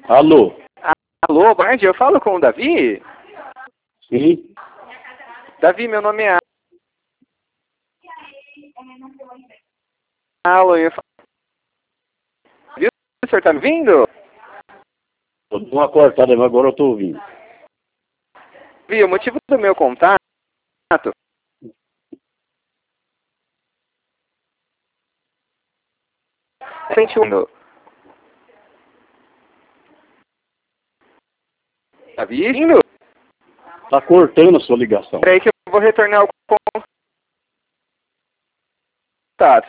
Alô? Alô, boa tarde, eu falo com o Davi? Sim? Davi, meu nome é Alan, eu falo... Viu? O senhor tá me ouvindo? Eu dou uma cortada, mas agora eu estou ouvindo. Davi, o motivo do meu contato... Davi, vindo? Tá cortando a sua ligação. Peraí que eu vou retornar o contato.